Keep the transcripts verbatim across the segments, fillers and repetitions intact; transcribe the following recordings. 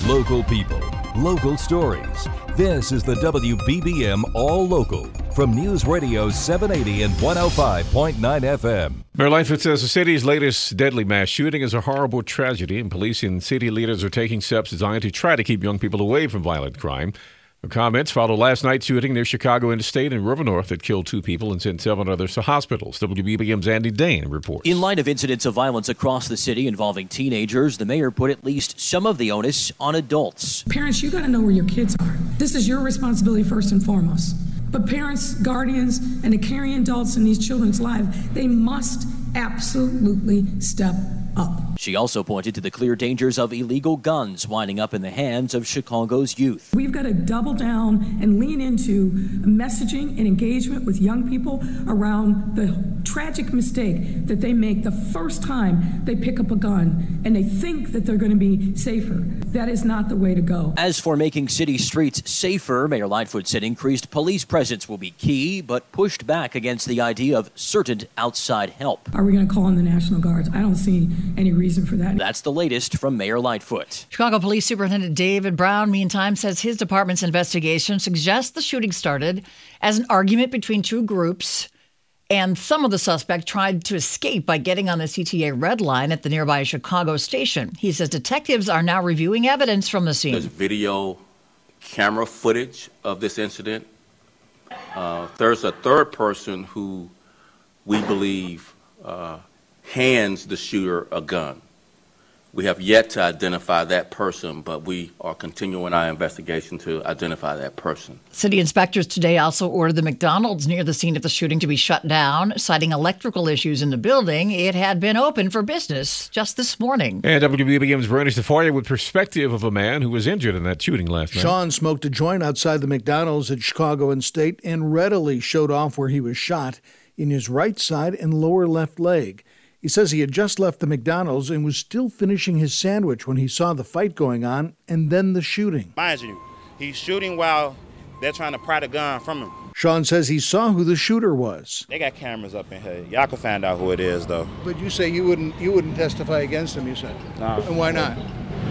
Local people, local stories. This is the W B B M All Local from News Radio seven eighty and one oh five point nine F M. Mayor Lightfoot says the city's latest deadly mass shooting is a horrible tragedy, and police and city leaders are taking steps designed to try to keep young people away from violent crime. The comments follow last night's shooting near Chicago Interstate in River North that killed two people and sent seven others to hospitals. W B B M's Andy Dane reports. In light of incidents of violence across the city involving teenagers, the mayor put at least some of the onus on adults. Parents, you got to know where your kids are. This is your responsibility first and foremost. But parents, guardians, and the caring adults in these children's lives, they must absolutely step up. She also pointed to the clear dangers of illegal guns winding up in the hands of Chicago's youth. We've got to double down and lean into messaging and engagement with young people around the tragic mistake that they make the first time they pick up a gun and they think that they're going to be safer. That is not the way to go. As for making city streets safer, Mayor Lightfoot said increased police presence will be key, but pushed back against the idea of certain outside help. Are we going to call in the National Guards? I don't see any reason for that. That's the latest from Mayor Lightfoot. Chicago Police Superintendent David Brown, meantime, says his department's investigation suggests the shooting started as an argument between two groups, and some of the suspects tried to escape by getting on the C T A red line at the nearby Chicago station. He says detectives are now reviewing evidence from the scene. There's video camera footage of this incident. Uh, there's a third person who we believe uh, hands the shooter a gun. We have yet to identify that person, but we are continuing our investigation to identify that person. City inspectors today also ordered the McDonald's near the scene of the shooting to be shut down, citing electrical issues in the building. It had been open for business just this morning. And W B B M's Bernie Tafoya with perspective of a man who was injured in that shooting last night. Sean smoked a joint outside the McDonald's at Chicago and State and readily showed off where he was shot in his right side and lower left leg. He says he had just left the McDonald's and was still finishing his sandwich when he saw the fight going on and then the shooting. Mind you, he's shooting while they're trying to pry the gun from him. Sean says he saw who the shooter was. They got cameras up in here. Y'all can find out who it is, though. But you say you wouldn't you wouldn't testify against him, you said? No. And why not?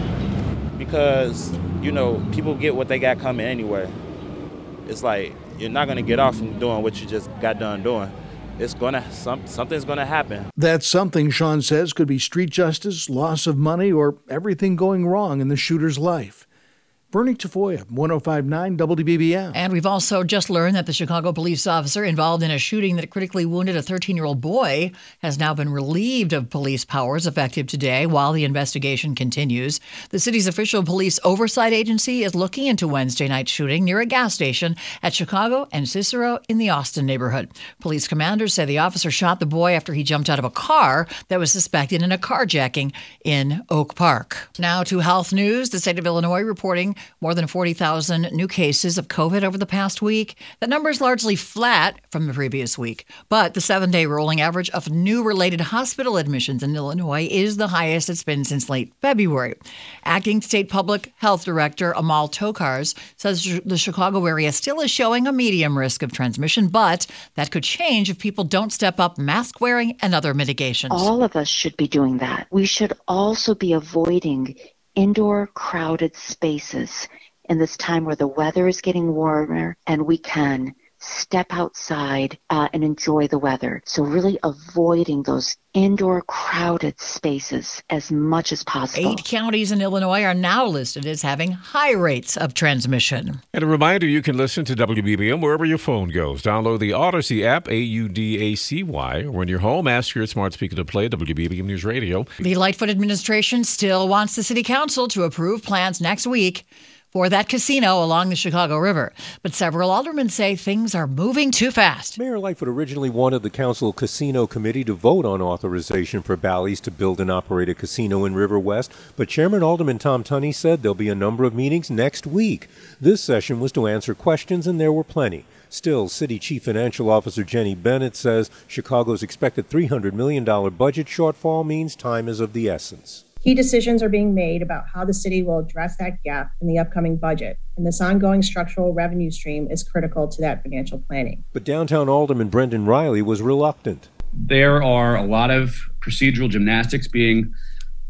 Because, you know, people get what they got coming anyway. It's like you're not going to get off from doing what you just got done doing. It's gonna some, something's gonna happen. That something, Sean says, could be street justice, loss of money, or everything going wrong in the shooter's life. Bernie Tafoya, one oh five point nine W B B M. And we've also just learned that the Chicago police officer involved in a shooting that critically wounded a thirteen-year-old boy has now been relieved of police powers effective today while the investigation continues. The city's official police oversight agency is looking into Wednesday night's shooting near a gas station at Chicago and Cicero in the Austin neighborhood. Police commanders say the officer shot the boy after he jumped out of a car that was suspected in a carjacking in Oak Park. Now to health news. The state of Illinois reporting more than forty thousand new cases of COVID over the past week. That number is largely flat from the previous week, but the seven-day rolling average of new related hospital admissions in Illinois is the highest it's been since late February. Acting State Public Health Director Amal Tokars says the Chicago area still is showing a medium risk of transmission, but that could change if people don't step up mask wearing and other mitigations. All of us should be doing that. We should also be avoiding indoor crowded spaces in this time where the weather is getting warmer and we can step outside uh, and enjoy the weather. So really avoiding those indoor crowded spaces as much as possible. Eight counties in Illinois are now listed as having high rates of transmission. And a reminder, you can listen to W B B M wherever your phone goes. Download the Audacy app, A U D A C Y, or when you're home, ask your smart speaker to play W B B M News Radio. The Lightfoot administration still wants the city council to approve plans next week for that casino along the Chicago River. But several aldermen say things are moving too fast. Mayor Lightfoot originally wanted the council casino committee to vote on authorization for Bally's to build and operate a casino in River West, but Chairman Alderman Tom Tunney said there'll be a number of meetings next week. This session was to answer questions, and there were plenty. Still, City Chief Financial Officer Jenny Bennett says Chicago's expected three hundred million dollars budget shortfall means time is of the essence. Key decisions are being made about how the city will address that gap in the upcoming budget, and this ongoing structural revenue stream is critical to that financial planning. But downtown Alderman Brendan Riley was reluctant. There are a lot of procedural gymnastics being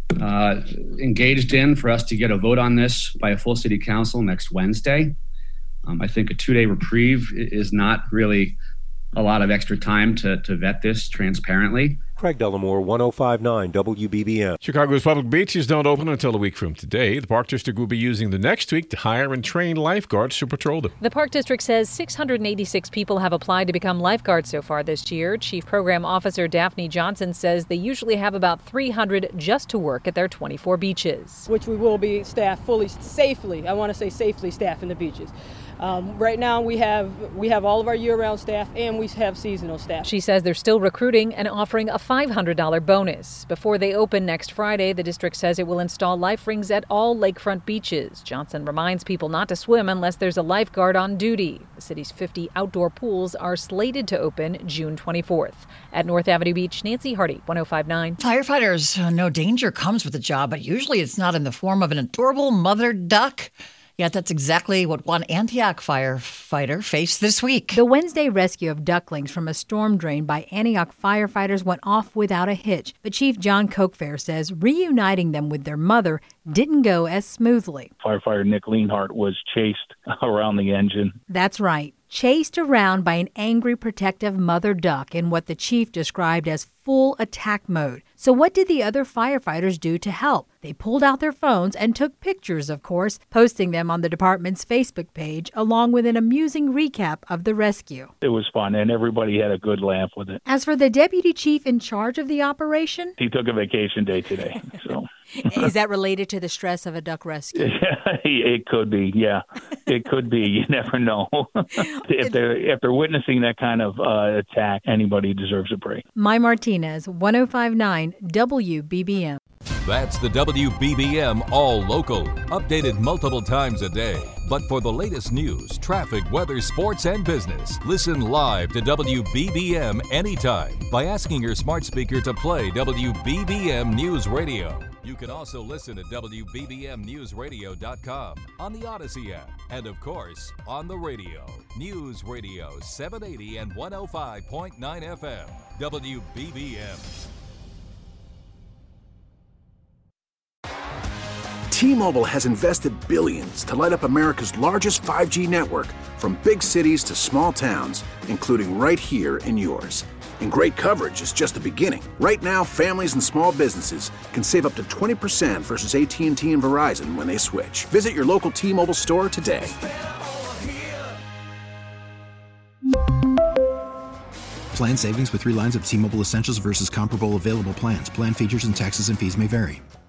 uh, engaged in for us to get a vote on this by a full city council next Wednesday. Um, I think a two-day reprieve is not really a lot of extra time to, to vet this transparently. Craig Dellamore, one oh five point nine W B B M. Chicago's public beaches don't open until a week from today. The Park District will be using the next week to hire and train lifeguards to patrol them. The Park District says six hundred eighty-six people have applied to become lifeguards so far this year. Chief Program Officer Daphne Johnson says they usually have about three hundred just to work at their twenty-four beaches. Which we will be staffed fully, safely, I want to say safely staffing the beaches. Um, right now we have we have all of our year-round staff and we have seasonal staff. She says they're still recruiting and offering a five hundred dollars bonus. Before they open next Friday, the district says it will install life rings at all lakefront beaches. Johnson reminds people not to swim unless there's a lifeguard on duty. The city's fifty outdoor pools are slated to open June twenty-fourth. At North Avenue Beach, Nancy Hardy, one oh five point nine. Firefighters uh, know danger comes with the job, but usually it's not in the form of an adorable mother duck. Yet that's exactly what one Antioch firefighter faced this week. The Wednesday rescue of ducklings from a storm drain by Antioch firefighters went off without a hitch. But Chief John Cokefair says reuniting them with their mother didn't go as smoothly. Firefighter Nick Leanhart was chased around the engine. That's right. Chased around by an angry, protective mother duck in what the chief described as full attack mode. So what did the other firefighters do to help? They pulled out their phones and took pictures, of course, posting them on the department's Facebook page, along with an amusing recap of the rescue. It was fun, and everybody had a good laugh with it. As for the deputy chief in charge of the operation, he took a vacation day today, so... Is that related to the stress of a duck rescue? It could be, yeah. It could be. You never know. if they're if they're witnessing that kind of uh, attack, anybody deserves a break. Mai Martinez, one oh five point nine W B B M. That's the W B B M All Local, updated multiple times a day. But for the latest news, traffic, weather, sports, and business, listen live to W B B M anytime by asking your smart speaker to play W B B M News Radio. You can also listen at W B B M news radio dot com, on the Odyssey app, and of course, on the radio. News Radio seven eighty and one oh five point nine F M, W B B M. T-Mobile has invested billions to light up America's largest five G network, from big cities to small towns, including right here in yours. And great coverage is just the beginning. Right now, families and small businesses can save up to twenty percent versus A T and T and Verizon when they switch. Visit your local T-Mobile store today. Plan savings with three lines of T-Mobile Essentials versus comparable available plans. Plan features and taxes and fees may vary.